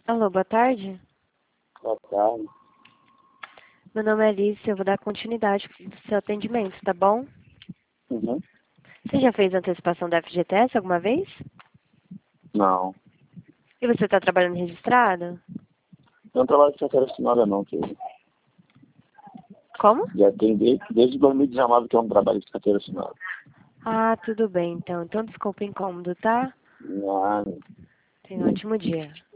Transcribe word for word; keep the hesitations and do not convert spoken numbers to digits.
Alô, boa tarde. Boa tarde. Meu nome é Alice, eu vou dar continuidade do seu atendimento, tá bom? Uhum. Você já fez antecipação da F G T S alguma vez? Não. E você está trabalhando registrado? Eu não trabalho com carteira assinada não, querido. Como? Já tem desde, desde dois mil e dezenove que eu não trabalho com carteira assinada. Ah, tudo bem então. Então desculpa o incômodo, tá? Não. Tenha um ótimo dia.